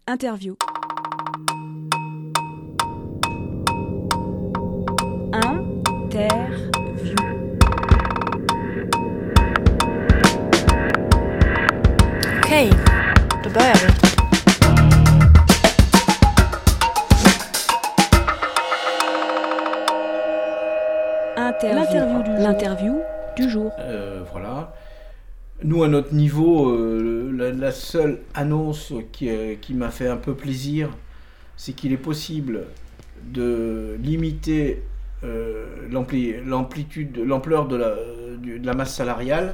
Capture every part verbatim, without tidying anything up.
Interview. Interview. Okej, då börjar vi. Interview. L'interview du jour. Euh, voilà. Nous, à notre niveau, euh, la, la seule annonce qui, euh, qui m'a fait un peu plaisir, c'est qu'il est possible de limiter euh, l'ampli, l'amplitude, l'ampleur de la, de la masse salariale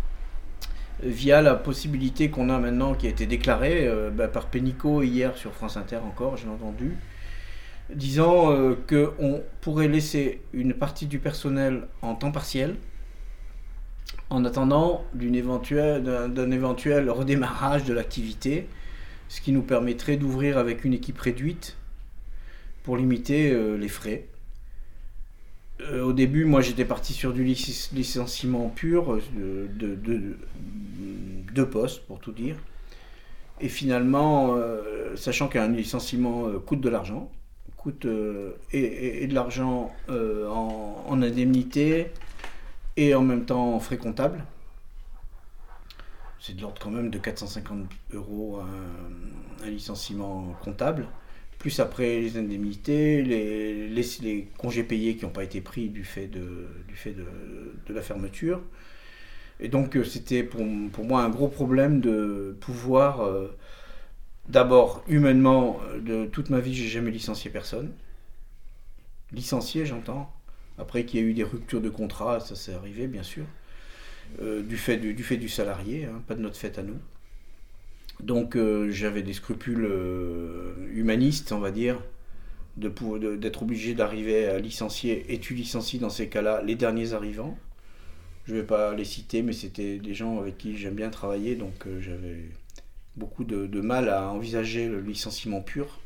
via la possibilité qu'on a maintenant, qui a été déclarée euh, bah, par Pénicaud hier sur France Inter encore, j'ai entendu, disant euh, qu'on pourrait laisser une partie du personnel en temps partiel en attendant d'une éventuelle, d'un, d'un éventuel redémarrage de l'activité, ce qui nous permettrait d'ouvrir avec une équipe réduite pour limiter euh, les frais. Euh, au début, moi j'étais parti sur du lic- licenciement pur, euh, de deux postes pour tout dire. Et finalement, euh, sachant qu'un licenciement euh, coûte de l'argent, coûte euh, et, et, et de l'argent euh, en, en indemnité, et en même temps en frais comptables. C'est de l'ordre quand même de quatre cent cinquante euros un, un licenciement comptable, plus après les indemnités, les, les, les congés payés qui n'ont pas été pris du fait de, du fait de, de la fermeture. Et donc c'était pour, pour moi un gros problème de pouvoir, euh, d'abord humainement, de toute ma vie j'ai jamais licencié personne. Licencié j'entends. Après qu'il y ait eu des ruptures de contrat, ça s'est arrivé bien sûr, euh, du, fait du, du fait du salarié, hein, pas de notre fait à nous. Donc euh, j'avais des scrupules euh, humanistes, on va dire, de, de, d'être obligé d'arriver à licencier, et tu licencies dans ces cas-là les derniers arrivants. Je ne vais pas les citer, mais c'était des gens avec qui j'aime bien travailler, donc euh, j'avais beaucoup de, de mal à envisager le licenciement pur.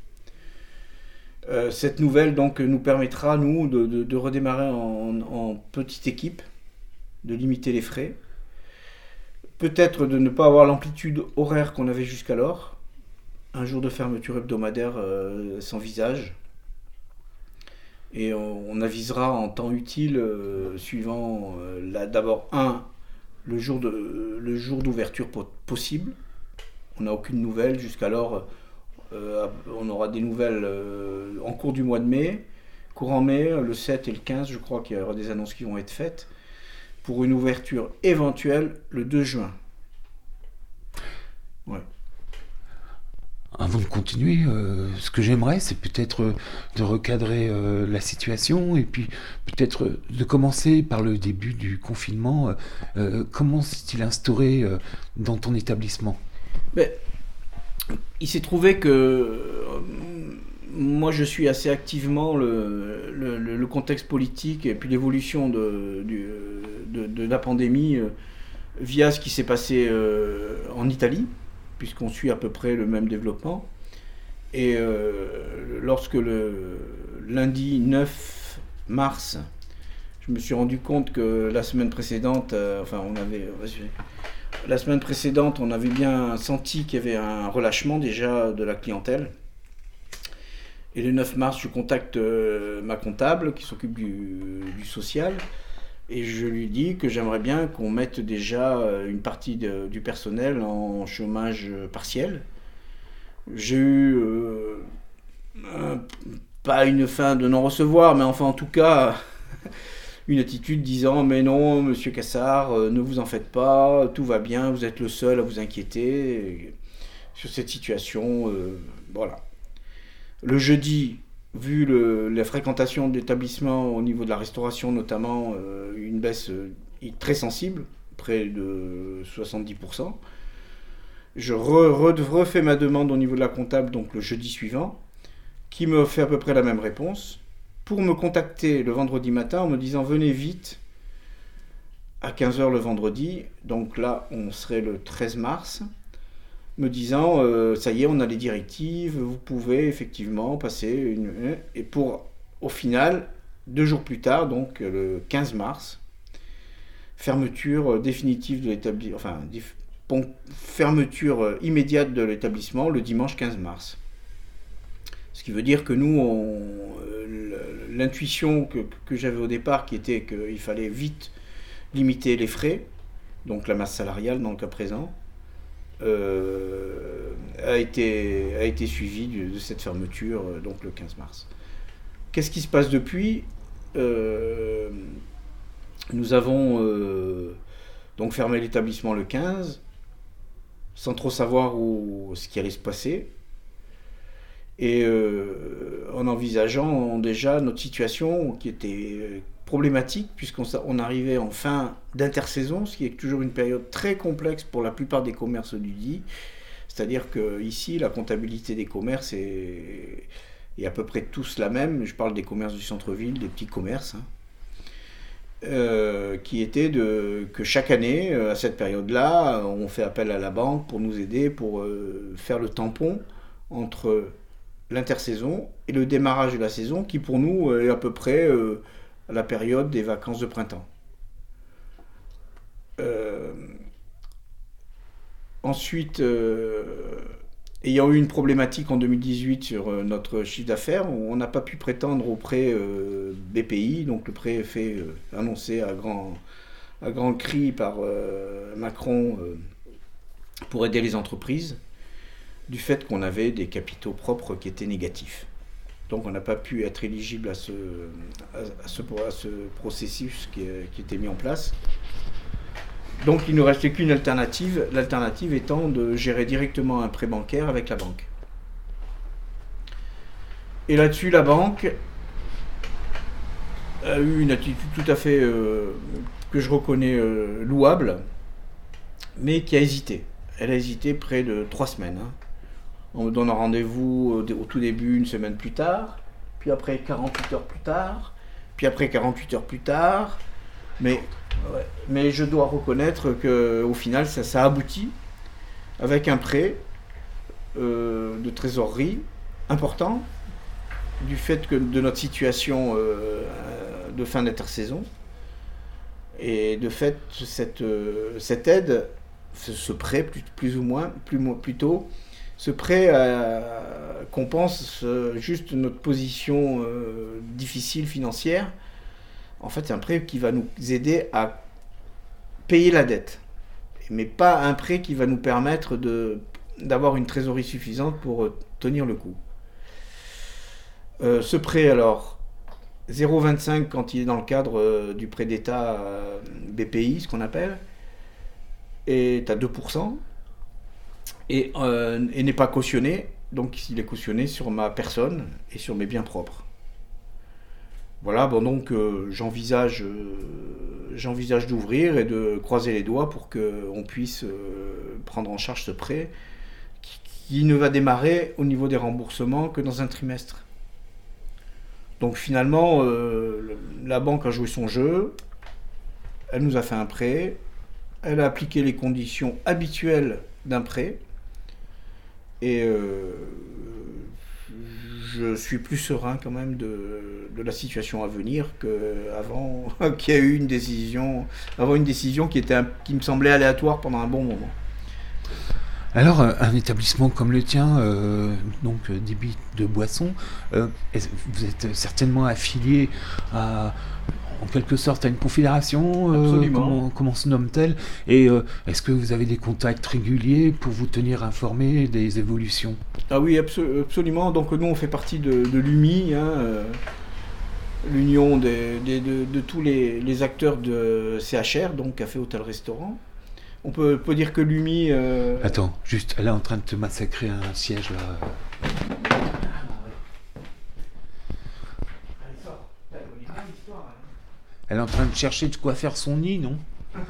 Euh, cette nouvelle donc nous permettra nous de, de, de redémarrer en, en petite équipe, de limiter les frais, peut-être de ne pas avoir l'amplitude horaire qu'on avait jusqu'alors, un jour de fermeture hebdomadaire euh, s'envisage, et on, on avisera en temps utile euh, suivant euh, la, d'abord un le jour de le jour d'ouverture po- possible. On n'a aucune nouvelle jusqu'alors. Euh, on aura des nouvelles euh, en cours du mois de mai, courant mai, le sept et le quinze, je crois qu'il y aura des annonces qui vont être faites, pour une ouverture éventuelle le deux juin. Ouais. Avant de continuer, euh, ce que j'aimerais, c'est peut-être euh, de recadrer euh, la situation et puis peut-être euh, de commencer par le début du confinement. Euh, comment s'est-il instauré euh, dans ton établissement ? Mais, il s'est trouvé que euh, moi je suis assez activement le, le, le contexte politique et puis l'évolution de, du, de, de la pandémie euh, via ce qui s'est passé euh, en Italie, puisqu'on suit à peu près le même développement. Et euh, lorsque le lundi neuf mars, je me suis rendu compte que la semaine précédente, euh, enfin on avait... La semaine précédente, on avait bien senti qu'il y avait un relâchement déjà de la clientèle. Et le neuf mars, je contacte euh, ma comptable qui s'occupe du, du social. Et je lui dis que j'aimerais bien qu'on mette déjà une partie de, du personnel en chômage partiel. J'ai eu, euh, un, pas une fin de non-recevoir, mais enfin en tout cas... une attitude disant « Mais non, monsieur Cassard, euh, ne vous en faites pas, tout va bien, vous êtes le seul à vous inquiéter et, sur cette situation. Euh, » Voilà. Le jeudi, vu le, la fréquentation de l'établissement au niveau de la restauration notamment, euh, une baisse euh, très sensible, près de soixante-dix pour cent, je re, re, refais ma demande au niveau de la comptable, donc le jeudi suivant, qui me fait à peu près la même réponse, pour me contacter le vendredi matin en me disant « Venez vite » à quinze heures le vendredi, donc là on serait le treize mars, me disant euh, « Ça y est, on a les directives, vous pouvez effectivement passer une... » Et pour, au final, deux jours plus tard, donc le quinze mars, fermeture définitive de l'établissement, enfin bon, fermeture immédiate de l'établissement le dimanche quinze mars. Ce qui veut dire que nous, on, l'intuition que, que j'avais au départ, qui était qu'il fallait vite limiter les frais, donc la masse salariale dans le cas présent, euh, a, été, a été suivie de, de cette fermeture, donc le quinze mars. Qu'est-ce qui se passe depuis ? euh, Nous avons euh, donc fermé l'établissement le quinze, sans trop savoir où, ce qui allait se passer. Et euh, en envisageant déjà notre situation qui était problématique, puisqu'on on arrivait en fin d'intersaison, ce qui est toujours une période très complexe pour la plupart des commerces du D I. C'est-à-dire qu'ici, la comptabilité des commerces est, est à peu près tous la même. Je parle des commerces du centre-ville, des petits commerces, hein, euh, qui était de, que chaque année, à cette période-là, on fait appel à la banque pour nous aider, pour euh, faire le tampon entre l'intersaison et le démarrage de la saison, qui pour nous est à peu près euh, à la période des vacances de printemps. Euh, ensuite, euh, ayant eu une problématique en deux mille dix-huit sur euh, notre chiffre d'affaires, on n'a pas pu prétendre au prêt euh, B P I, donc le prêt fait euh, annoncé à grand, à grand cri par euh, Macron euh, pour aider les entreprises, du fait qu'on avait des capitaux propres qui étaient négatifs. Donc on n'a pas pu être éligible à ce, à ce, à ce processus qui, qui était mis en place. Donc il ne nous restait qu'une alternative, l'alternative étant de gérer directement un prêt bancaire avec la banque. Et là-dessus, la banque a eu une attitude tout à fait, euh, que je reconnais euh, louable, mais qui a hésité. Elle a hésité près de trois semaines. Hein. On me donne un rendez-vous au tout début, une semaine plus tard, puis après quarante-huit heures plus tard, puis après quarante-huit heures plus tard. Mais, ouais, mais je dois reconnaître qu'au final, ça, ça aboutit avec un prêt euh, de trésorerie important, du fait que de notre situation euh, de fin d'intersaison. Et de fait, cette, euh, cette aide, ce, ce prêt plus, plus ou moins, plus, plutôt, ce prêt euh, compense euh, juste notre position euh, difficile financière. En fait, c'est un prêt qui va nous aider à payer la dette, mais pas un prêt qui va nous permettre de, d'avoir une trésorerie suffisante pour euh, tenir le coup. Euh, ce prêt, alors, zéro virgule vingt-cinq quand il est dans le cadre euh, du prêt d'État euh, B P I, ce qu'on appelle, est à deux pour cent. Et, euh, et n'est pas cautionné, donc il est cautionné sur ma personne et sur mes biens propres. Voilà, bon donc euh, j'envisage, euh, j'envisage d'ouvrir et de croiser les doigts pour qu'on puisse euh, prendre en charge ce prêt qui, qui ne va démarrer au niveau des remboursements que dans un trimestre. Donc finalement, euh, la banque a joué son jeu, elle nous a fait un prêt, elle a appliqué les conditions habituelles d'un prêt, et euh, je suis plus serein quand même de, de la situation à venir qu'avant qu'il y a eu une décision, avant une décision qui, était un, qui me semblait aléatoire pendant un bon moment. Alors, un établissement comme le tien, euh, donc débit de boissons, euh, vous êtes certainement affilié à, en quelque sorte, à une confédération, euh, comment, comment se nomme-t-elle ? Et euh, est-ce que vous avez des contacts réguliers pour vous tenir informé des évolutions ? Ah oui, abso- absolument. Donc nous, on fait partie de, de l'U M I, hein, euh, l'union des, des, de, de tous les, les acteurs de C H R, donc café, hôtel, restaurant. On peut, peut dire que l'U M I... Euh... Attends, juste, elle est en train de te massacrer un siège, là. Elle est en train de chercher de quoi faire son nid, non ?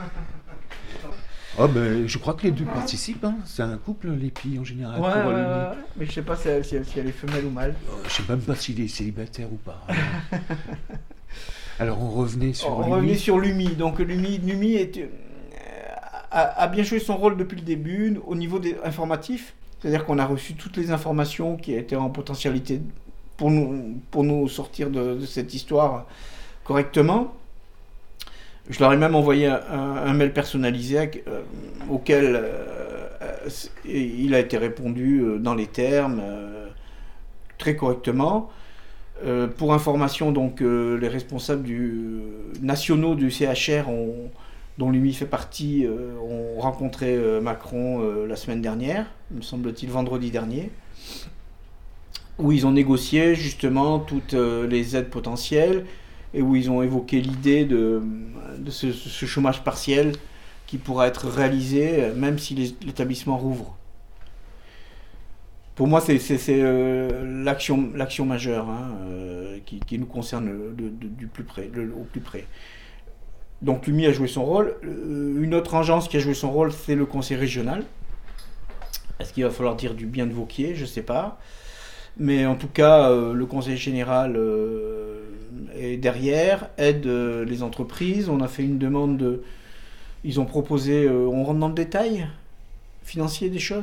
Oh ben, je crois que les deux participent, hein. C'est un couple, les filles, en général. Ouais, pour ouais, le ouais. Mais je sais pas si elle, si, elle, si elle est femelle ou mâle. Oh, je sais même pas s'il est célibataire ou pas. Alors, on revenait sur On l'U M I. revenait sur l'U M I. Donc l'U M I, l'U M I est... a bien joué son rôle depuis le début au niveau des informatifs, c'est-à-dire qu'on a reçu toutes les informations qui étaient en potentialité pour nous, pour nous sortir de, de cette histoire correctement. Je leur ai même envoyé un, un, un mail personnalisé euh, auquel euh, il a été répondu dans les termes, euh, très correctement. Euh, pour information, donc, euh, les responsables du, euh, nationaux du C H R, ont, dont lui fait partie, euh, ont rencontré euh, Macron euh, la semaine dernière, me semble-t-il vendredi dernier, où ils ont négocié justement toutes euh, les aides potentielles et où ils ont évoqué l'idée de, de ce, ce chômage partiel qui pourra être réalisé même si les, l'établissement rouvre. Pour moi, c'est, c'est, c'est euh, l'action, l'action majeure hein, euh, qui, qui nous concerne de, de, du plus près, de, au plus près. Donc l'U M I a joué son rôle. Euh, une autre agence qui a joué son rôle, c'est le conseil régional. Est-ce qu'il va falloir dire du bien de Vauquier ? Je ne sais pas. Mais en tout cas, euh, le conseil général euh, est derrière, aide euh, les entreprises. On a fait une demande de... Ils ont proposé... Euh, on rentre dans le détail financier des choses ?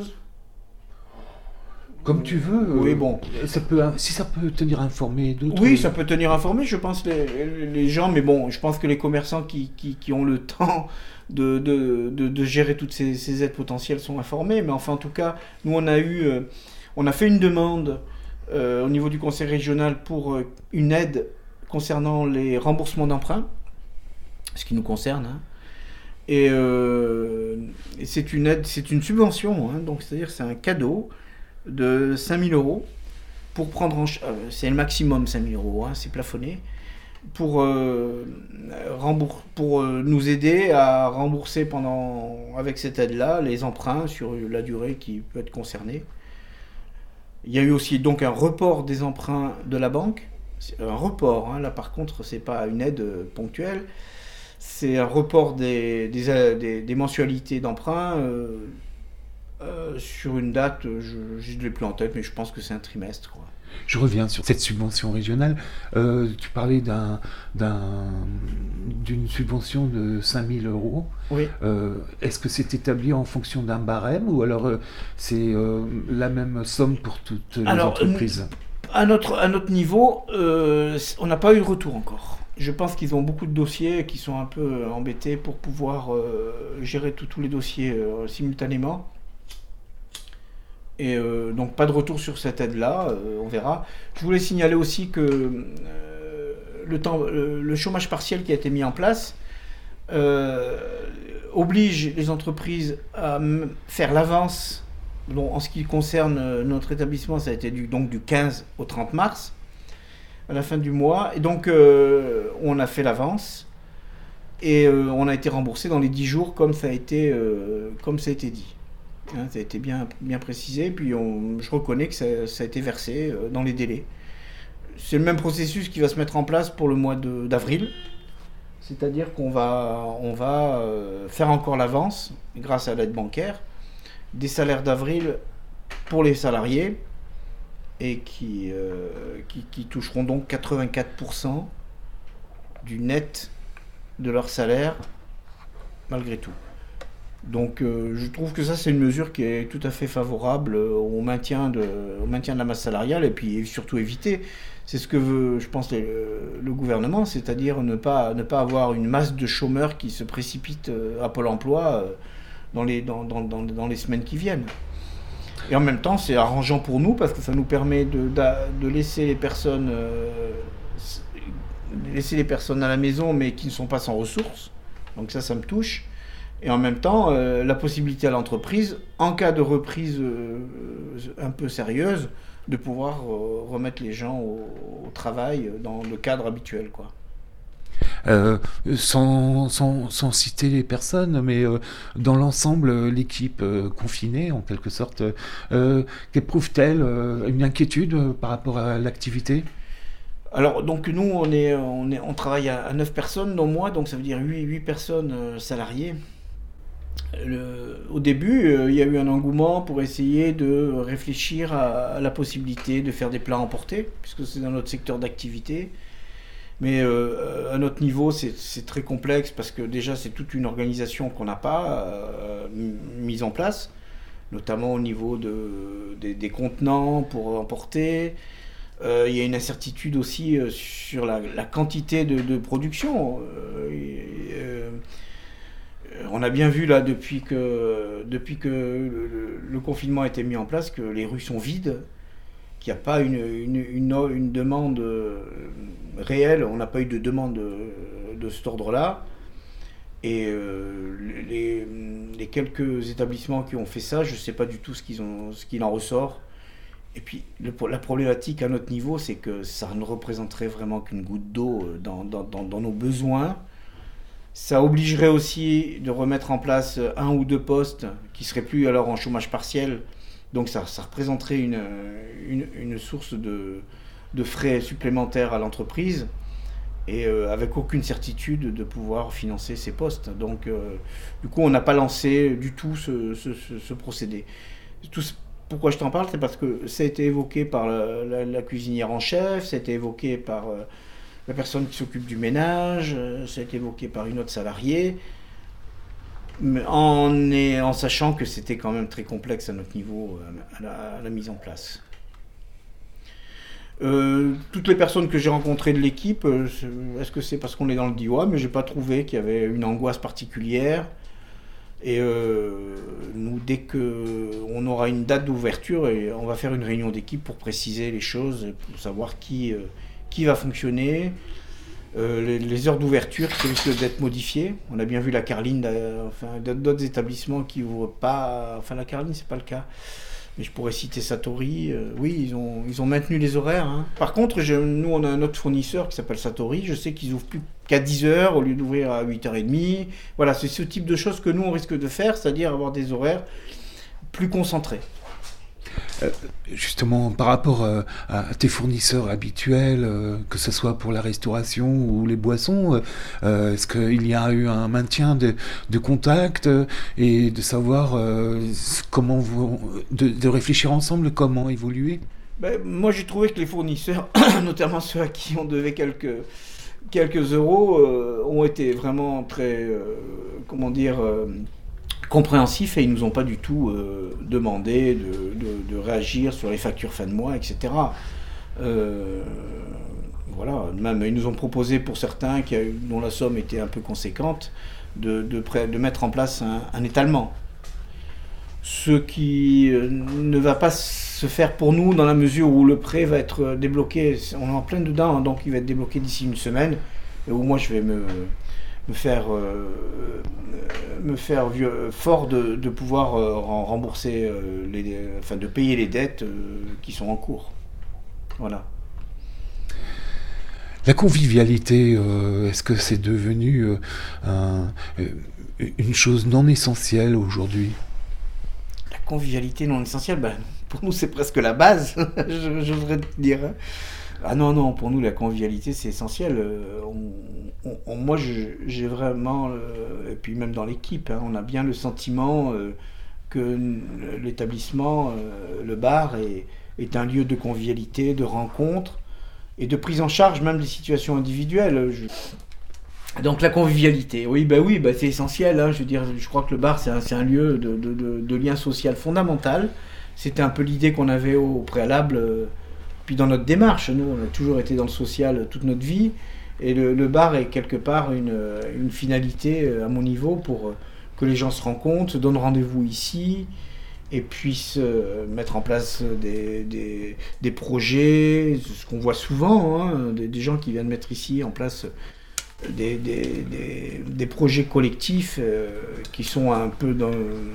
Comme tu veux. Oui, euh, bon. Ça peut, si ça peut tenir informé d'autres. Oui, ça peut tenir informé, je pense, les, les gens. Mais bon, je pense que les commerçants qui, qui, qui ont le temps de, de, de, de gérer toutes ces, ces aides potentielles sont informés. Mais enfin, en tout cas, nous, on a eu... Euh, on a fait une demande euh, au niveau du conseil régional pour euh, une aide concernant les remboursements d'emprunts, ce qui nous concerne. Hein. Et, euh, et c'est une aide, c'est une subvention, hein, donc c'est-à-dire c'est un cadeau de cinq mille euros pour prendre en ch- euh, c'est le maximum cinq mille euros, hein, c'est plafonné, pour, euh, rembour- pour euh, nous aider à rembourser pendant, avec cette aide-là les emprunts sur la durée qui peut être concernée. Il y a eu aussi donc un report des emprunts de la banque, c'est un report, hein, là par contre c'est pas une aide ponctuelle, c'est un report des, des, des, des mensualités d'emprunt euh, Euh, sur une date, je ne l'ai plus en tête, mais je pense que c'est un trimestre. Quoi. Je reviens sur cette subvention régionale. Euh, tu parlais d'un, d'un, d'une subvention de cinq mille euros. Oui. Euh, est-ce que c'est établi en fonction d'un barème ou alors euh, c'est euh, la même somme pour toutes les alors, entreprises ? À notre, à notre niveau, euh, on n'a pas eu de retour encore. Je pense qu'ils ont beaucoup de dossiers qui sont un peu embêtés pour pouvoir euh, gérer tous les dossiers euh, simultanément. Et euh, donc pas de retour sur cette aide-là, euh, on verra. Je voulais signaler aussi que euh, le, temps, le, le chômage partiel qui a été mis en place euh, oblige les entreprises à m- faire l'avance. Bon, en ce qui concerne notre établissement, ça a été du, donc du quinze au trente mars, à la fin du mois. Et donc euh, on a fait l'avance et euh, on a été remboursé dans les dix jours comme ça a été, euh, comme ça a été dit. Hein, ça a été bien, bien précisé, puis on, je reconnais que ça, ça a été versé euh, dans les délais. C'est le même processus qui va se mettre en place pour le mois de, d'avril, c'est-à-dire qu'on va, on va euh, faire encore l'avance, grâce à l'aide bancaire, des salaires d'avril pour les salariés, et qui, euh, qui, qui toucheront donc quatre-vingt-quatre pour cent du net de leur salaire, malgré tout. Donc euh, je trouve que ça c'est une mesure qui est tout à fait favorable au maintien de, au maintien de la masse salariale et puis surtout éviter, c'est ce que veut je pense le, le gouvernement, c'est-à-dire ne pas, ne pas avoir une masse de chômeurs qui se précipitent à Pôle emploi dans les, dans, dans, dans, dans les semaines qui viennent. Et en même temps c'est arrangeant pour nous parce que ça nous permet de, de, de laisser les personnes, euh, laisser les personnes à la maison mais qui ne sont pas sans ressources, donc ça ça me touche. Et en même temps, euh, la possibilité à l'entreprise, en cas de reprise euh, un peu sérieuse, de pouvoir euh, remettre les gens au, au travail dans le cadre habituel, quoi. Euh, sans, sans, sans citer les personnes, mais euh, dans l'ensemble, l'équipe euh, confinée, en quelque sorte, euh, qu'éprouve-t-elle euh, une inquiétude euh, par rapport à l'activité ? Alors, donc nous, on, est, on, est, on travaille à, à neuf personnes, dont moi, donc ça veut dire huit, huit personnes euh, salariées. Le, au début, euh, il y a eu un engouement pour essayer de réfléchir à, à la possibilité de faire des plats emportés, puisque c'est dans notre secteur d'activité. Mais euh, à notre niveau, c'est, c'est très complexe, parce que déjà, c'est toute une organisation qu'on n'a pas euh, mise en place, notamment au niveau de, des, des contenants pour emporter. Euh, il y a une incertitude aussi euh, sur la, la quantité de, de production. Euh, et, euh, on a bien vu là depuis que, depuis que le, le confinement a été mis en place que les rues sont vides, qu'il n'y a pas une, une, une, une demande réelle, on n'a pas eu de demande de, de cet ordre-là. Et euh, les, les quelques établissements qui ont fait ça, je ne sais pas du tout ce, qu'ils ont, ce qu'il en ressort. Et puis le, la problématique à notre niveau, c'est que ça ne représenterait vraiment qu'une goutte d'eau dans, dans, dans, dans nos besoins. Ça obligerait aussi de remettre en place un ou deux postes qui ne seraient plus alors en chômage partiel. Donc ça, ça représenterait une, une, une source de, de frais supplémentaires à l'entreprise et euh, avec aucune certitude de pouvoir financer ces postes. Donc euh, du coup, on n'a pas lancé du tout ce, ce, ce, ce procédé. Tout ce, pourquoi je t'en parle, c'est parce que ça a été évoqué par la, la, la cuisinière en chef, ça a été évoqué par euh, la personne qui s'occupe du ménage, euh, ça a été évoqué par une autre salariée, mais en, est, en sachant que c'était quand même très complexe à notre niveau, à la, à la mise en place. Euh, toutes les personnes que j'ai rencontrées de l'équipe, euh, est-ce que c'est parce qu'on est dans le Diois, mais j'ai pas trouvé qu'il y avait une angoisse particulière. Et euh, nous, dès qu'on aura une date d'ouverture, et on va faire une réunion d'équipe pour préciser les choses, pour savoir qui, euh, qui va fonctionner, euh, les, les heures d'ouverture qui risquent d'être modifiées. On a bien vu la Carline, enfin, d'autres établissements qui ouvrent pas. Enfin, la Carline, c'est pas le cas. Mais je pourrais citer Satori. Euh, oui, ils ont, ils ont maintenu les horaires. Hein. Par contre, je, nous, on a un autre fournisseur qui s'appelle Satori. Je sais qu'ils ouvrent plus qu'à dix heures au lieu d'ouvrir à huit heures trente. Voilà, c'est ce type de choses que nous, on risque de faire, c'est-à-dire avoir des horaires plus concentrés. Euh, justement, par rapport euh, à tes fournisseurs habituels, euh, que ce soit pour la restauration ou les boissons, euh, est-ce qu'il y a eu un maintien de, de contact euh, et de savoir euh, comment vous, de, de réfléchir ensemble comment évoluer? Ben, moi, j'ai trouvé que les fournisseurs, notamment ceux à qui on devait quelques quelques euros, euh, ont été vraiment très, euh, comment dire. Euh, compréhensifs et ils ne nous ont pas du tout euh, demandé de, de, de réagir sur les factures fin de mois, et cetera. Euh, voilà, même ils nous ont proposé pour certains qui a, dont la somme était un peu conséquente de, de, de mettre en place un, un étalement. Ce qui euh, ne va pas se faire pour nous dans la mesure où le prêt va être débloqué, on est en plein dedans, hein, donc il va être débloqué d'ici une semaine, et où moi je vais me... me faire, euh, me faire vieux, fort de, de pouvoir euh, rembourser, euh, les, enfin de payer les dettes euh, qui sont en cours. Voilà. La convivialité, euh, est-ce que c'est devenu euh, un, une chose non essentielle aujourd'hui? La convivialité non essentielle, ben, pour nous c'est presque la base, j'oserais te dire. Hein. Ah non, non, pour nous la convivialité c'est essentiel. Euh, on, on, on, moi je, j'ai vraiment, euh, et puis même dans l'équipe, hein, on a bien le sentiment euh, que l'établissement, euh, le bar est, est un lieu de convivialité, de rencontre et de prise en charge même des situations individuelles. Je... Donc la convivialité, oui, bah oui, bah c'est essentiel. Hein, je veux dire, je crois que le bar c'est un, c'est un lieu de, de, de, de lien social fondamental. C'était un peu l'idée qu'on avait au préalable. Euh, Puis dans notre démarche, nous, on a toujours été dans le social toute notre vie, et le, le bar est quelque part une, une finalité à mon niveau pour que les gens se rencontrent, se donnent rendez-vous ici, et puissent mettre en place des, des, des projets, ce qu'on voit souvent, hein, des, des gens qui viennent mettre ici en place des, des, des, des projets collectifs euh, qui sont un peu dans...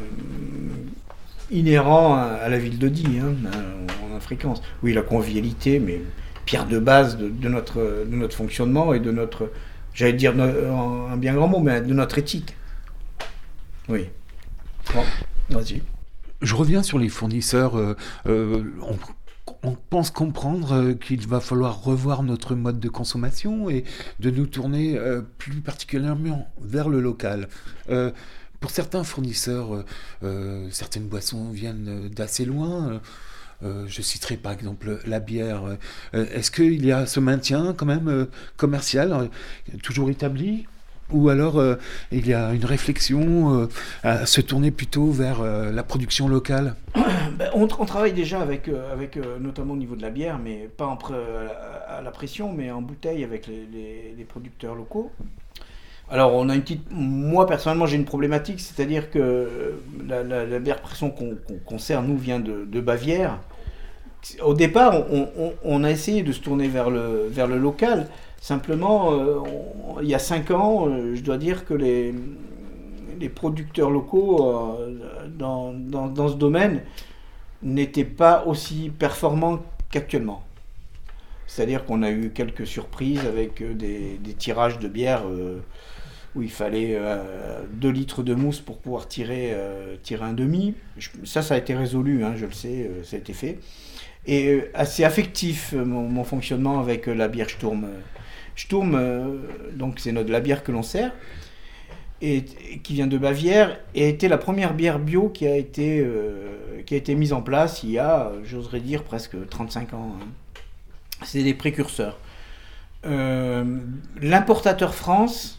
inhérent à la ville de Die, hein, en fréquence. Oui, la convivialité, mais pierre de base de, de, notre, de notre fonctionnement et de notre, j'allais dire un bien grand mot, mais de notre éthique. Oui. Bon, vas-y. Je reviens sur les fournisseurs. Euh, euh, on, on pense comprendre qu'il va falloir revoir notre mode de consommation et de nous tourner euh, plus particulièrement vers le local. Euh, Pour certains fournisseurs, euh, certaines boissons viennent d'assez loin. Euh, je citerai par exemple la bière. Euh, est-ce qu'il y a ce maintien quand même euh, commercial, euh, toujours établi? ou alors euh, il y a une réflexion euh, à se tourner plutôt vers euh, la production locale? Ben, on, on travaille déjà avec, euh, avec euh, notamment au niveau de la bière, mais pas en pre- à, la, à la pression, mais en bouteille avec les, les- les producteurs locaux. Alors, on a une petite. Moi, personnellement, j'ai une problématique, c'est-à-dire que la, la- la bière pression qu'on qu'on- qu'on sert, nous, vient de, de Bavière. Au départ, on, on- on a essayé de se tourner vers le, vers le local. Simplement, euh, on- il y a cinq ans, euh, je dois dire que les, les producteurs locaux euh, dans, dans- dans ce domaine n'étaient pas aussi performants qu'actuellement. C'est-à-dire qu'on a eu quelques surprises avec euh, des, des tirages de bière euh, où il fallait euh, deux litres de mousse pour pouvoir tirer, euh, tirer un demi. Je- ça, ça a été résolu, hein, je le sais, euh, ça a été fait. Et euh, assez affectif, euh, mon, mon fonctionnement avec euh, la bière Sturm. Sturm, euh, donc c'est notre, la bière que l'on sert, et, et qui vient de Bavière, et a été la première bière bio qui a été, euh, qui a été mise en place il y a, euh, j'oserais dire, presque trente-cinq ans. Hein. C'est des précurseurs. Euh, L'importateur France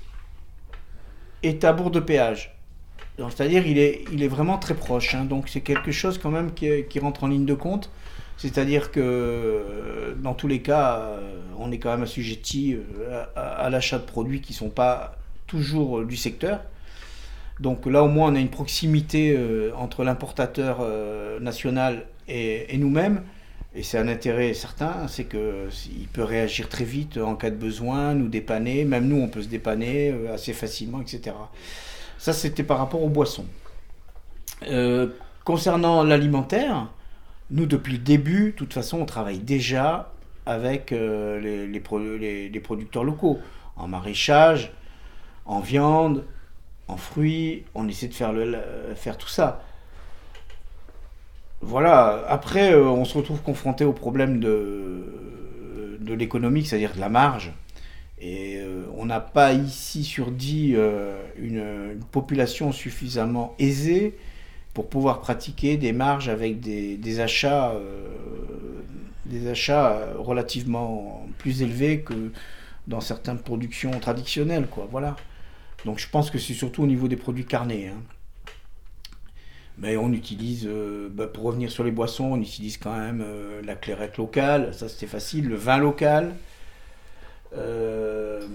est à bourg de péage. Donc, c'est-à-dire il est, il est vraiment très proche. Hein. Donc c'est quelque chose quand même qui, qui rentre en ligne de compte. C'est-à-dire que euh, dans tous les cas, euh, on est quand même assujetti euh, à, à, à l'achat de produits qui ne sont pas toujours euh, du secteur. Donc là au moins on a une proximité euh, entre l'importateur euh, national et, et nous-mêmes. Et c'est un intérêt certain, c'est qu'il peut réagir très vite en cas de besoin, nous dépanner, même nous on peut se dépanner euh, assez facilement, et cetera. Ça c'était par rapport aux boissons. Euh, concernant l'alimentaire, nous depuis le début, de toute façon on travaille déjà avec euh, les, les, pro- les, les producteurs locaux, en maraîchage, en viande, en fruits, on essaie de faire, le, le- faire tout ça. Voilà, après euh, on se retrouve confronté au problème de, de l'économique, c'est-à-dire de la marge. Et euh, on n'a pas ici sur dix euh, une, une population suffisamment aisée pour pouvoir pratiquer des marges avec des, des achats, euh, des achats relativement plus élevés que dans certaines productions traditionnelles, quoi. Voilà. Donc je pense que c'est surtout au niveau des produits carnés. Hein. Mais on utilise, euh, bah, pour revenir sur les boissons, on utilise quand même euh, la clairette locale, ça c'était facile, le vin local, euh,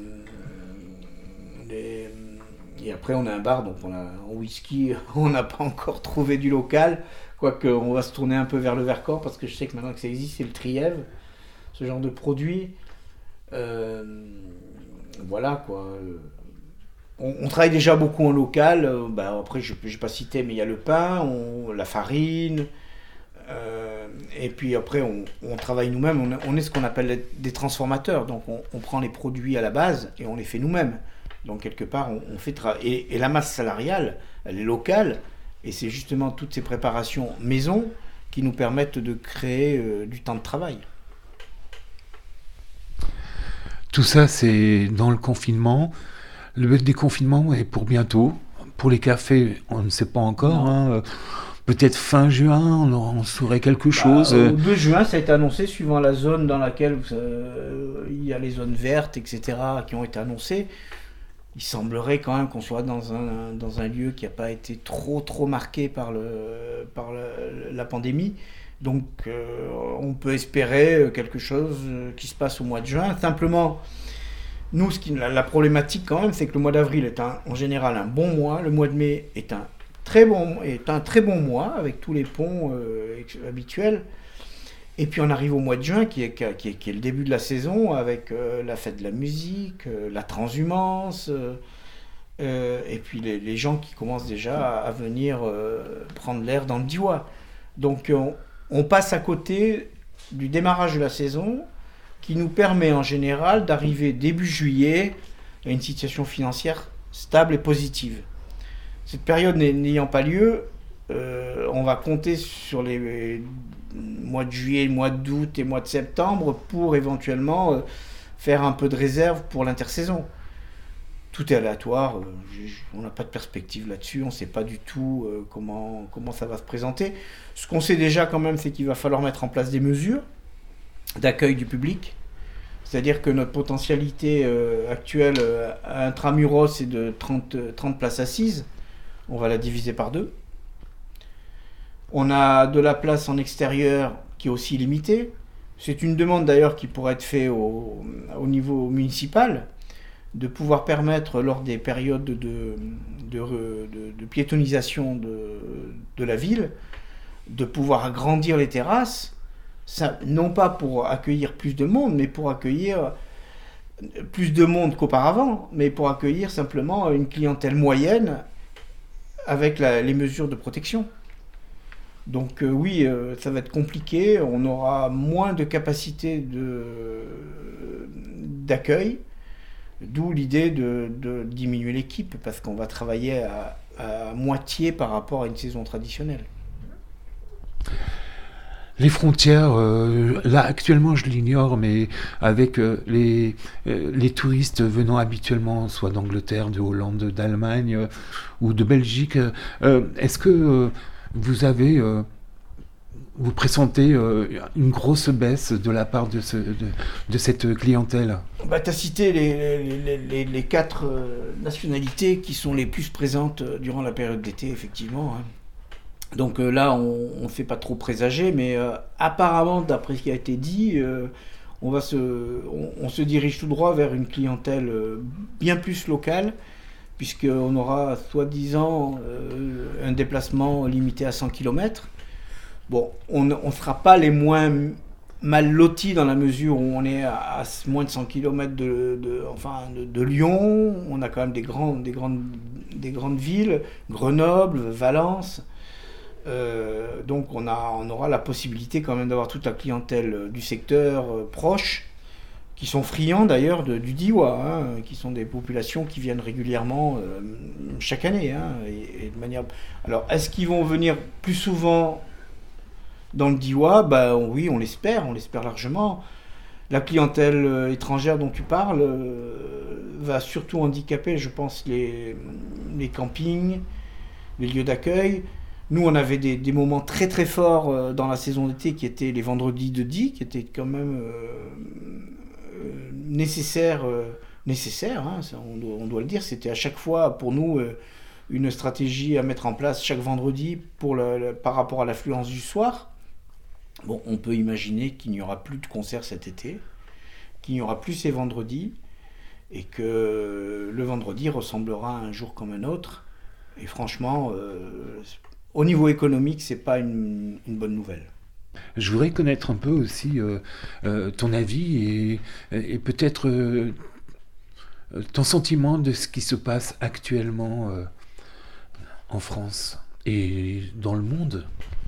les- et après on a un bar, donc on a, en whisky, on n'a pas encore trouvé du local, quoique on va se tourner un peu vers le Vercors, parce que je sais que maintenant que ça existe, c'est le Trièvre, ce genre de produit. Euh, voilà quoi. On, on travaille déjà beaucoup en local. euh, bah, après, je n'ai pas cité, mais il y a le pain, on- la farine. euh, et puis après, on, on travaille nous-mêmes. On, est- on est ce qu'on appelle les- des transformateurs. Donc, on, on prend les produits à la base et on les fait nous-mêmes. Donc, quelque part, on, on fait tra- et, et la masse salariale, elle est locale. Et c'est justement toutes ces préparations maison qui nous permettent de créer euh, du temps de travail. Tout ça, c'est dans le confinement. Le déconfinement est pour bientôt. Pour les cafés, on ne sait pas encore. Hein. Euh, Peut-être fin juin, on, on saurait quelque chose. Bah, Euh, au deux juin, ça a été annoncé suivant la zone dans laquelle euh, il y a les zones vertes, et cetera, qui ont été annoncées. Il semblerait quand même qu'on soit dans un, dans un lieu qui n'a pas été trop, trop marqué par, le, par le- la pandémie. Donc, euh, on peut espérer quelque chose qui se passe au mois de juin. Simplement, nous, ce qui, la, la problématique quand même, c'est que le mois d'avril est un- en général un bon mois. Le mois de mai est un très bon, est un très bon mois avec tous les ponts euh, ex- habituels. Et puis on arrive au mois de juin qui est, qui est, qui est le début de la saison avec euh, la fête de la musique, euh, la transhumance, euh, euh, et puis les, les gens qui commencent déjà à, à venir euh, prendre l'air dans le Diois. Donc on, on passe à côté du démarrage de la saison qui nous permet en général d'arriver début juillet à une situation financière stable et positive. Cette période n'ay- n'ayant pas lieu, euh, on va compter sur les mois de juillet, mois d'août et mois de septembre pour éventuellement euh, faire un peu de réserve pour l'intersaison. Tout est aléatoire, euh, j'ai- j'ai- on n'a pas de perspective là-dessus, on ne sait pas du tout euh, comment, comment ça va se présenter. Ce qu'on sait déjà quand même, c'est qu'il va falloir mettre en place des mesures d'accueil du public. C'est-à-dire que notre potentialité euh, actuelle euh, intramuros est de trente, trente places assises. On va la diviser par deux. On a de la place en extérieur qui est aussi limitée. C'est une demande d'ailleurs qui pourrait être faite au, au niveau municipal, de pouvoir permettre lors des périodes de, de, de, de piétonisation de, de la ville, de pouvoir agrandir les terrasses, ça, non pas pour accueillir plus de monde, mais pour accueillir plus de monde qu'auparavant, mais pour accueillir simplement une clientèle moyenne avec la, les mesures de protection. Donc euh, oui, euh, ça va être compliqué, on aura moins de capacité de, d'accueil, d'où l'idée de, de diminuer l'équipe, parce qu'on va travailler à, à moitié par rapport à une saison traditionnelle. Les frontières, euh, là actuellement je l'ignore, mais avec euh, les, euh, les touristes venant habituellement soit d'Angleterre, de Hollande, d'Allemagne euh, ou de Belgique, euh, est-ce que euh, vous avez, euh, vous pressentez euh, une grosse baisse de la part de, ce, de, de cette clientèle ? Bah, tu as cité les, les, les, les quatre euh, nationalités qui sont les plus présentes durant la période d'été, effectivement, hein. Donc euh, là, on ne fait pas trop présager, mais euh, apparemment, d'après ce qui a été dit, euh, on, va se, on, on se dirige tout droit vers une clientèle euh, bien plus locale, puisqu'on aura soi-disant euh, un déplacement limité à cent kilomètres. Bon, on ne sera pas les moins mal lotis dans la mesure où on est à, à moins de cent kilomètres de, de, enfin, de, de Lyon. On a quand même des, grands, des, grandes, des grandes villes, Grenoble, Valence. Euh, donc on, a, on aura la possibilité quand même d'avoir toute la clientèle du secteur euh, proche, qui sont friands d'ailleurs de, du Diois, hein, qui sont des populations qui viennent régulièrement euh, chaque année. Hein, et, et de manière... Alors est-ce qu'ils vont venir plus souvent dans le Diois ? Ben, oui, on l'espère, on l'espère largement. La clientèle euh, étrangère dont tu parles euh, va surtout handicaper, je pense, les, les campings, les lieux d'accueil. Nous, on avait des, des moments très très forts euh, dans la saison d'été qui étaient les vendredis de Die, qui étaient quand même euh, euh, nécessaires, euh, nécessaires hein, ça, on, doit, on doit le dire. C'était à chaque fois pour nous euh, une stratégie à mettre en place chaque vendredi pour le, le, par rapport à l'affluence du soir. Bon, on peut imaginer qu'il n'y aura plus de concerts cet été, qu'il n'y aura plus ces vendredis, et que le vendredi ressemblera à un jour comme un autre. Et franchement... Euh, au niveau économique, c'est pas une, une bonne nouvelle. Je voudrais connaître un peu aussi euh, euh, ton avis et, et peut-être euh, ton sentiment de ce qui se passe actuellement euh, en France et dans le monde.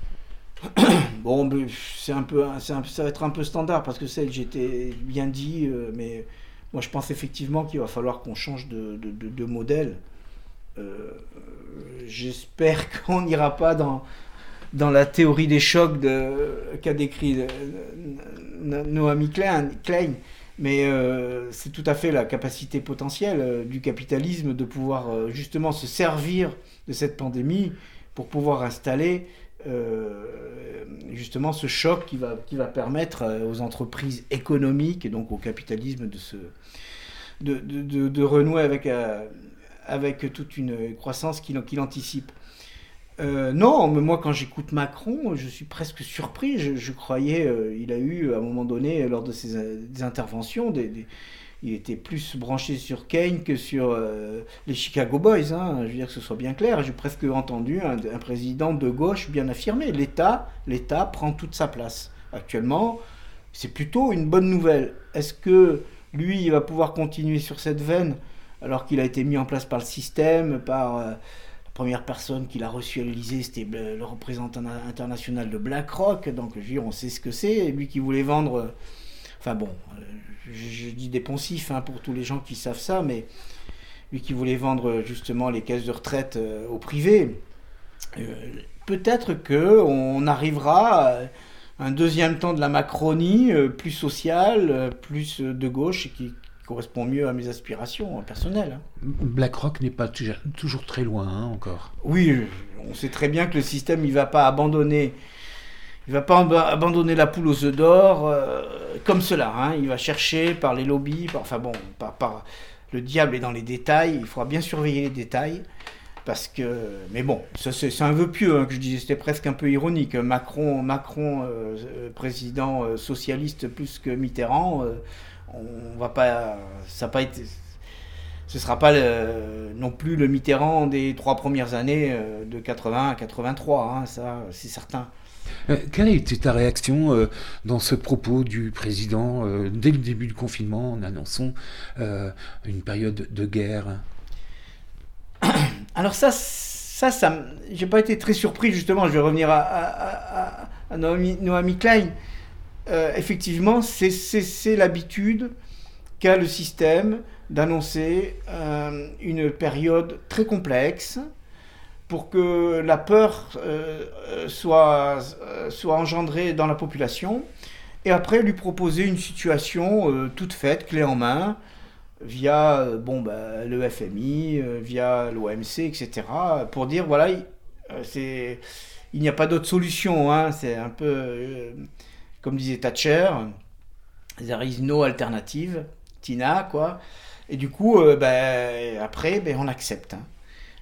Bon, c'est un peu, c'est un, ça va être un peu standard parce que c'est, j'étais bien dit, euh, mais moi je pense effectivement qu'il va falloir qu'on change de, de, de, de modèle. Euh, j'espère qu'on n'ira pas dans, dans la théorie des chocs de, qu'a décrit euh, Naomi Klein, Klein. Mais euh, c'est tout à fait la capacité potentielle euh, du capitalisme de pouvoir euh, justement se servir de cette pandémie pour pouvoir installer euh, justement ce choc qui va, qui va permettre aux entreprises économiques et donc au capitalisme de, se, de, de, de, de renouer avec... Euh, avec toute une croissance qu'il, qu'il anticipe. Euh, non, mais moi quand j'écoute Macron, je suis presque surpris. Je, je croyais, euh, il a eu à un moment donné, lors de ses des interventions, des, des, il était plus branché sur Keynes que sur euh, les Chicago Boys. Hein, je veux dire que ce soit bien clair. J'ai presque entendu un, un président de gauche bien affirmer. L'État, l'État prend toute sa place. Actuellement, c'est plutôt une bonne nouvelle. Est-ce que lui, il va pouvoir continuer sur cette veine alors qu'il a été mis en place par le système, par euh, la première personne qu'il a reçue à l'Élysée, c'était le, le représentant international de BlackRock, donc je veux dire, on sait ce que c'est, et lui qui voulait vendre, euh, enfin bon, euh, je, je dis des poncifs hein, pour tous les gens qui savent ça, mais lui qui voulait vendre justement les caisses de retraite euh, au privé, euh, peut-être qu'on arrivera à un deuxième temps de la Macronie, euh, plus social, euh, plus de gauche, et qui correspond mieux à mes aspirations personnelles. BlackRock n'est pas toujours très loin hein, encore. Oui, on sait très bien que le système il va pas abandonner, il va pas ab- abandonner la poule aux œufs d'or euh, comme cela. Hein. Il va chercher par les lobbies, par, enfin bon, par, par le diable est dans les détails. Il faudra bien surveiller les détails. Parce que, mais bon, ça, c'est, c'est un vœu pieux hein, que je disais, c'était presque un peu ironique. Macron, Macron, euh, président euh, socialiste plus que Mitterrand, euh, on va pas, ça a pas été, ce sera pas le, non plus le Mitterrand des trois premières années euh, de quatre-vingts à quatre-vingt-trois, hein, ça c'est certain. Euh, quelle a été ta réaction euh, dans ce propos du président euh, dès le début du confinement en annonçant euh, une période de guerre? Alors ça, ça, ça, j'ai pas été très surpris justement. Je vais revenir à, à, à, à Naomi, Naomi Klein. Euh, effectivement, c'est, c'est, c'est l'habitude qu'a le système d'annoncer euh, une période très complexe pour que la peur euh, soit, euh, soit engendrée dans la population et après lui proposer une situation euh, toute faite, clé en main, via euh, bon, bah, le F M I, euh, via l'O M C, et cetera, pour dire, voilà, il, euh, c'est, il n'y a pas d'autre solution. Hein, c'est un peu, euh, comme disait Thatcher, there is no alternative, Tina, quoi. Et du coup, euh, bah, après, bah, on accepte. Hein.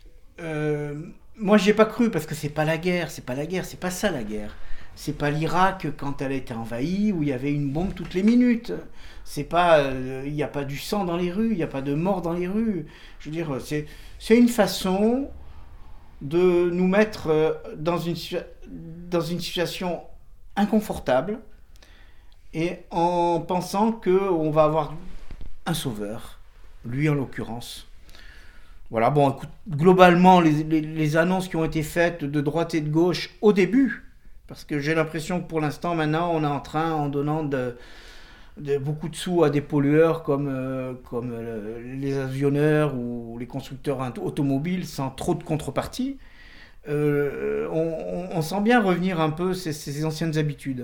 Euh, moi, j'y ai pas cru, parce que c'est pas la guerre, c'est pas la guerre, c'est pas ça la guerre. C'est pas l'Irak quand elle a été envahie où il y avait une bombe toutes les minutes. C'est pas, il euh, n'y a pas du sang dans les rues, il n'y a pas de mort dans les rues. Je veux dire, c'est, c'est une façon de nous mettre euh, dans une, dans une situation inconfortable et en pensant qu'on va avoir un sauveur, lui en l'occurrence. Voilà, bon, écoute, globalement, les, les, les annonces qui ont été faites de droite et de gauche au début, parce que j'ai l'impression que pour l'instant, maintenant, on est en train, en donnant de, de beaucoup de sous à des pollueurs comme, euh, comme euh, les avionneurs ou les constructeurs automobiles, sans trop de contrepartie, euh, on, on, on sent bien revenir un peu ces, ces anciennes habitudes.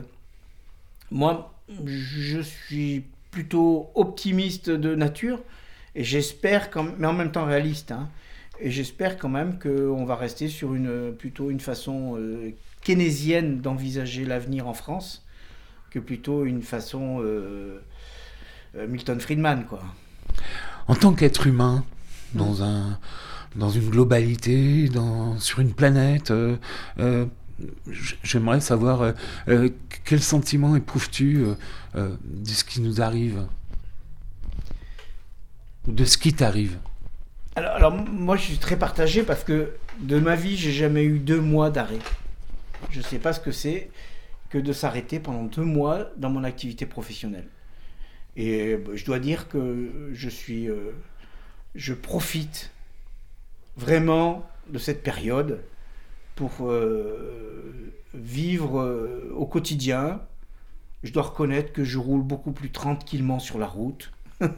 Moi, je suis plutôt optimiste de nature, et j'espère, quand, mais en même temps réaliste, hein, et j'espère quand même qu'on va rester sur une, plutôt une façon euh, keynésienne d'envisager l'avenir en France que plutôt une façon euh, euh, Milton Friedman, quoi. En tant qu'être humain, dans, un, dans une globalité, dans, sur une planète, euh, euh, j'aimerais savoir euh, euh, quel sentiment éprouves-tu euh, euh, de ce qui nous arrive, de ce qui t'arrive? Alors, alors moi je suis très partagé parce que de ma vie j'ai jamais eu deux mois d'arrêt. Je ne sais pas ce que c'est que de s'arrêter pendant deux mois dans mon activité professionnelle. Et je dois dire que je suis, euh, je profite vraiment de cette période pour euh, vivre euh, au quotidien. Je dois reconnaître que je roule beaucoup plus tranquillement sur la route,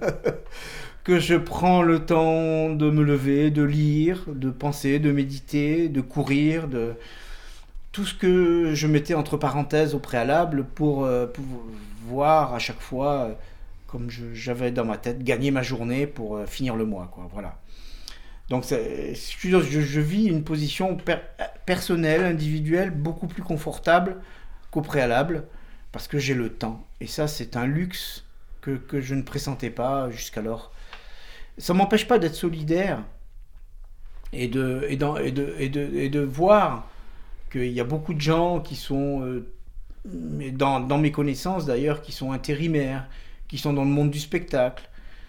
que je prends le temps de me lever, de lire, de penser, de méditer, de courir, de tout ce que je mettais entre parenthèses au préalable pour, euh, pour voir à chaque fois, euh, comme je, j'avais dans ma tête, gagner ma journée pour euh, finir le mois, quoi. Voilà. Donc c'est, je, je vis une position per, personnelle, individuelle, beaucoup plus confortable qu'au préalable, parce que j'ai le temps. Et ça, c'est un luxe que, que je ne pressentais pas jusqu'alors. Ça ne m'empêche pas d'être solidaire et de, et dans, et de, et de, et de voir qu'il y a beaucoup de gens qui sont, euh, dans, dans mes connaissances d'ailleurs, qui sont intérimaires, qui sont dans le monde du spectacle.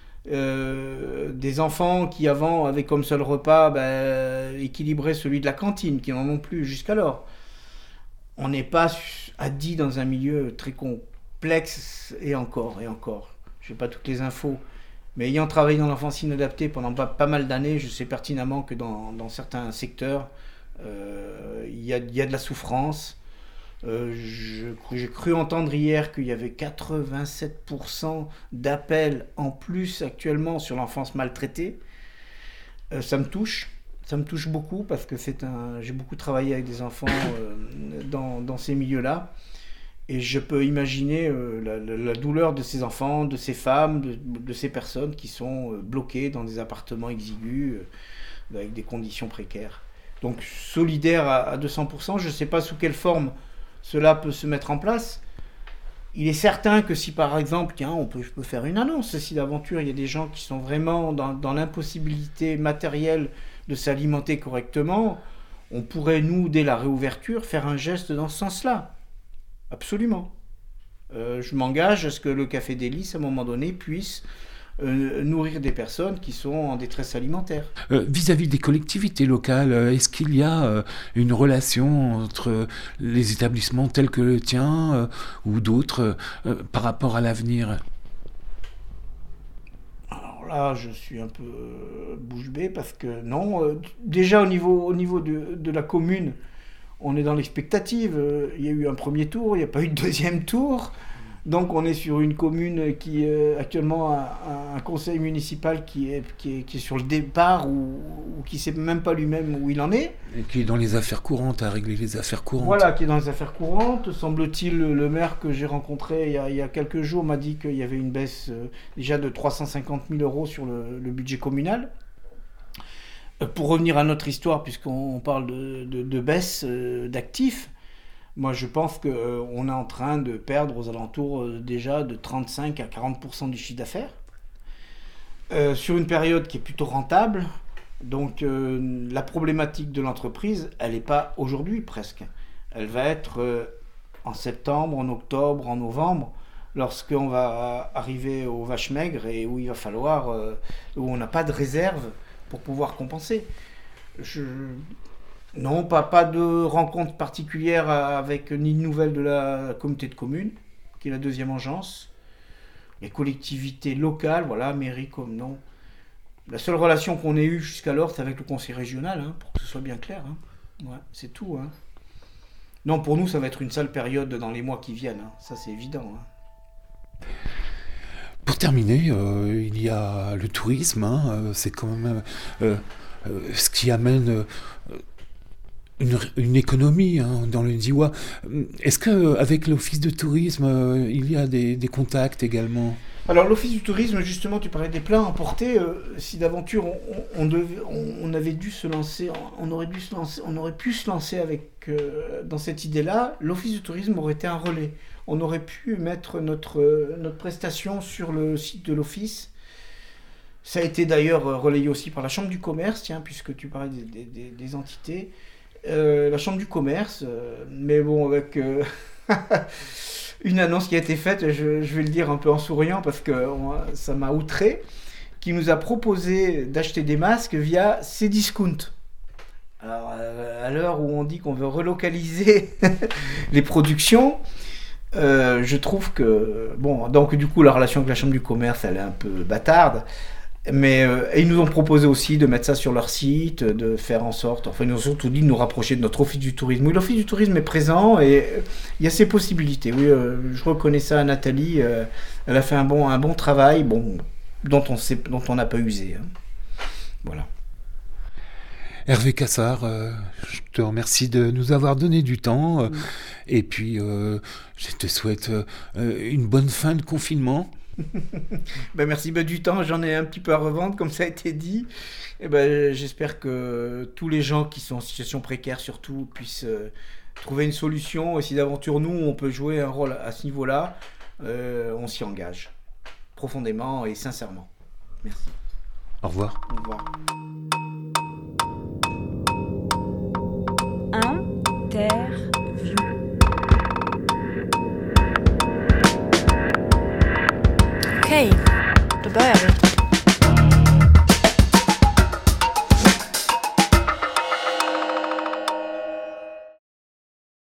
Euh, des enfants qui avant avaient comme seul repas ben, équilibré celui de la cantine, qui n'en ont plus jusqu'alors. On n'est pas addit dans un milieu très complexe, et encore, et encore. Je n'ai pas toutes les infos. Mais ayant travaillé dans l'enfance inadaptée pendant pas, pas mal d'années, je sais pertinemment que dans, dans certains secteurs, euh, il y a, y a de la souffrance. Euh, je, j'ai cru entendre hier qu'il y avait quatre-vingt-sept pour cent d'appels en plus actuellement sur l'enfance maltraitée. Euh, ça me touche, ça me touche beaucoup parce que c'est un, j'ai beaucoup travaillé avec des enfants euh, dans, dans ces milieux-là. Et je peux imaginer euh, la, la, la douleur de ces enfants, de ces femmes, de, de ces personnes qui sont euh, bloquées dans des appartements exigus euh, avec des conditions précaires. Donc solidaire à, à deux cents pour cent, je ne sais pas sous quelle forme cela peut se mettre en place. Il est certain que si par exemple, tiens, on peut, je peux faire une annonce, si d'aventure il y a des gens qui sont vraiment dans, dans l'impossibilité matérielle de s'alimenter correctement, on pourrait, nous, dès la réouverture, faire un geste dans ce sens-là. Absolument. Euh, je m'engage à ce que le Café des Lys, à un moment donné, puisse euh, nourrir des personnes qui sont en détresse alimentaire. Euh, vis-à-vis des collectivités locales, euh, est-ce qu'il y a euh, une relation entre les établissements tels que le tien euh, ou d'autres euh, par rapport à l'avenir ? Alors là, je suis un peu euh, bouche bée parce que non, euh, déjà au niveau, au niveau de, de la commune, on est dans l'expectative. Euh, il y a eu un premier tour, il n'y a pas eu de deuxième tour. Donc on est sur une commune qui euh, actuellement a, a un conseil municipal qui est, qui est, qui est sur le départ ou, ou qui ne sait même pas lui-même où il en est. Et qui est dans les affaires courantes, à régler les affaires courantes. Voilà, qui est dans les affaires courantes. Semble-t-il, le maire que j'ai rencontré il y a, il y a quelques jours m'a dit qu'il y avait une baisse euh, déjà de trois cent cinquante mille euros sur le, le budget communal. Euh, pour revenir à notre histoire, puisqu'on parle de, de, de baisse euh, d'actifs, moi, je pense qu'on euh, est en train de perdre aux alentours euh, déjà de trente-cinq à quarante pour cent du chiffre d'affaires, euh, sur une période qui est plutôt rentable. Donc, euh, la problématique de l'entreprise, elle n'est pas aujourd'hui presque. Elle va être euh, en septembre, en octobre, en novembre, lorsqu'on va arriver aux vaches maigres et où il va falloir, euh, où on n'a pas de réserve pour pouvoir compenser. Je... Non, pas, pas de rencontre particulière avec ni de nouvelles de la communauté de communes, qui est la deuxième agence. Les collectivités locales, voilà, mairie comme non. La seule relation qu'on ait eue jusqu'alors, c'est avec le conseil régional, hein, pour que ce soit bien clair. Hein. Ouais, c'est tout. Hein. Non, pour nous, ça va être une sale période dans les mois qui viennent. Hein. Ça, c'est évident. Hein. Pour terminer, euh, il y a le tourisme. Hein, c'est quand même euh, euh, ce qui amène... Euh, Une, une économie hein, dans le Diois. Est-ce qu'avec l'Office de tourisme, euh, il y a des, des contacts également ? Alors l'Office du tourisme, justement, tu parlais des plats emportés. Euh, si d'aventure on, on, devait, on, on avait dû se lancer, on aurait, dû se lancer, on aurait pu se lancer avec, euh, dans cette idée-là, l'Office du tourisme aurait été un relais. On aurait pu mettre notre, euh, notre prestation sur le site de l'Office. Ça a été d'ailleurs relayé aussi par la Chambre du commerce, tiens, puisque tu parlais des, des, des entités. Euh, la Chambre du commerce, euh, mais bon, avec euh, une annonce qui a été faite, je, je vais le dire un peu en souriant parce que on, ça m'a outré, qui nous a proposé d'acheter des masques via Cdiscount. Alors, euh, à l'heure où on dit qu'on veut relocaliser les productions, euh, je trouve que, bon, donc du coup, la relation avec la Chambre du commerce, elle est un peu bâtarde. Mais euh, ils nous ont proposé aussi de mettre ça sur leur site, de faire en sorte, enfin ils nous ont surtout dit de nous rapprocher de notre office du tourisme. Oui, l'office du tourisme est présent et euh, il y a ces possibilités. Oui, euh, je reconnais ça à Nathalie, euh, elle a fait un bon, un bon travail, bon, dont on sait, dont on n'a pas usé. Hein. Voilà. Hervé Cassard, euh, je te remercie de nous avoir donné du temps euh, mmh. et puis euh, je te souhaite euh, une bonne fin de confinement. ben merci ben, du temps, j'en ai un petit peu à revendre comme ça a été dit et ben, j'espère que tous les gens qui sont en situation précaire surtout puissent euh, trouver une solution et si d'aventure nous on peut jouer un rôle à ce niveau là euh, on s'y engage profondément et sincèrement. Merci. Au revoir. Au revoir. Interview. Okej, då börjar vi.